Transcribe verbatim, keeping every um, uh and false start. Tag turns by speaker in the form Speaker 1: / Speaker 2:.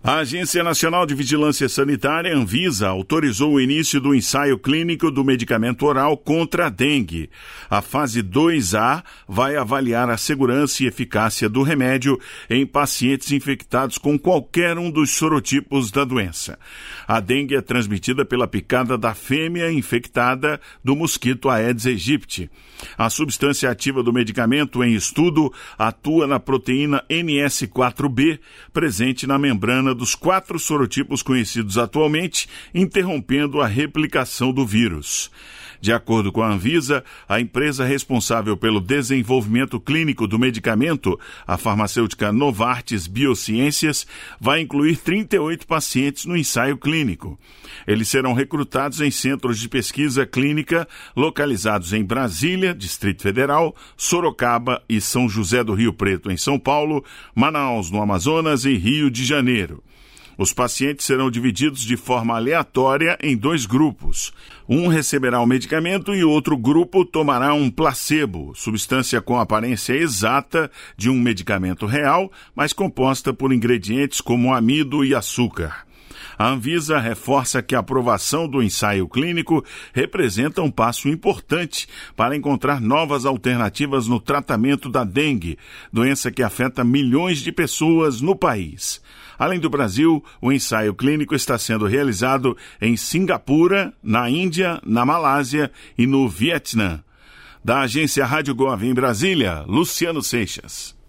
Speaker 1: A Agência Nacional de Vigilância Sanitária, Anvisa, autorizou o início do ensaio clínico do medicamento oral contra a dengue. A fase dois A vai avaliar a segurança e eficácia do remédio em pacientes infectados com qualquer um dos sorotipos da doença. A dengue é transmitida pela picada da fêmea infectada do mosquito Aedes aegypti. A substância ativa do medicamento em estudo atua na proteína N S quatro B, presente na membrana dos quatro sorotipos conhecidos atualmente, interrompendo a replicação do vírus. De acordo com a Anvisa, a empresa responsável pelo desenvolvimento clínico do medicamento, a farmacêutica Novartis Biociências, vai incluir trinta e oito pacientes no ensaio clínico. Eles serão recrutados em centros de pesquisa clínica localizados em Brasília, Distrito Federal, Sorocaba e São José do Rio Preto, em São Paulo, Manaus, no Amazonas e Rio de Janeiro. Os pacientes serão divididos de forma aleatória em dois grupos. Um receberá o medicamento e outro grupo tomará um placebo, substância com aparência exata de um medicamento real, mas composta por ingredientes como amido e açúcar. A Anvisa reforça que a aprovação do ensaio clínico representa um passo importante para encontrar novas alternativas no tratamento da dengue, doença que afeta milhões de pessoas no país. Além do Brasil, o ensaio clínico está sendo realizado em Singapura, na Índia, na Malásia e no Vietnã. Da agência Rádio Gov em Brasília, Luciano Seixas.